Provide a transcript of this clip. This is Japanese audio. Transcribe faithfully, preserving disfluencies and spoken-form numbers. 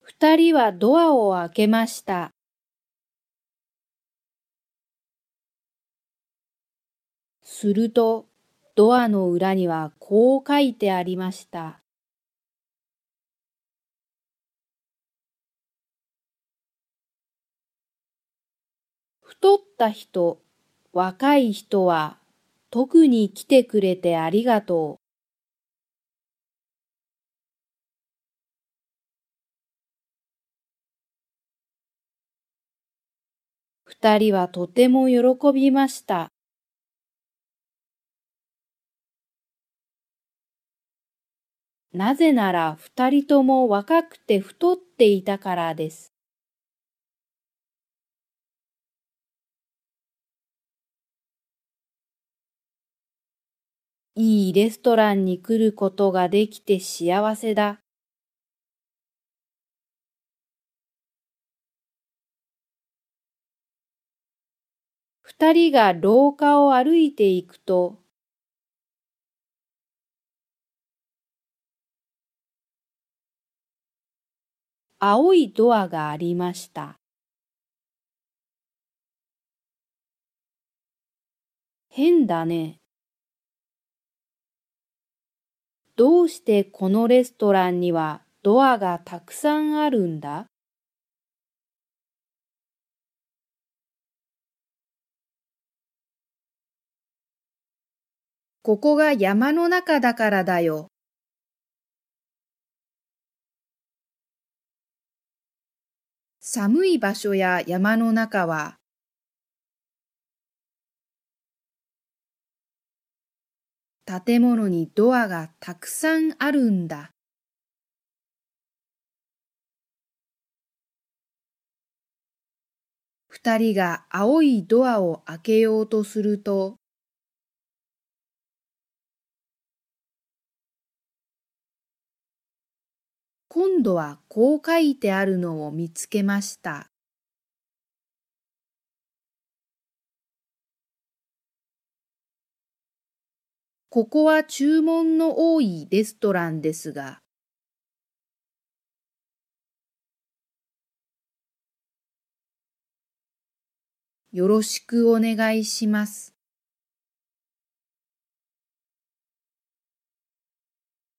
二人はドアを開けました。すると、ドアの裏にはこう書いてありました。太った人、若い人は、特に来てくれてありがとう。二人はとても喜びました。なぜなら二人とも若くて太っていたからです。いいレストランに来ることができて幸せだ。二人が廊下を歩いていくと、青いドアがありました。変だね。どうしてこのレストランにはドアがたくさんあるんだ？ここが山の中だからだよ。寒い場所や山の中は、建物にドアがたくさんあるんだ。二人が青いドアを開けようとすると、今度はこう書いてあるのを見つけました。ここは注文の多いレストランですが、よろしくお願いします。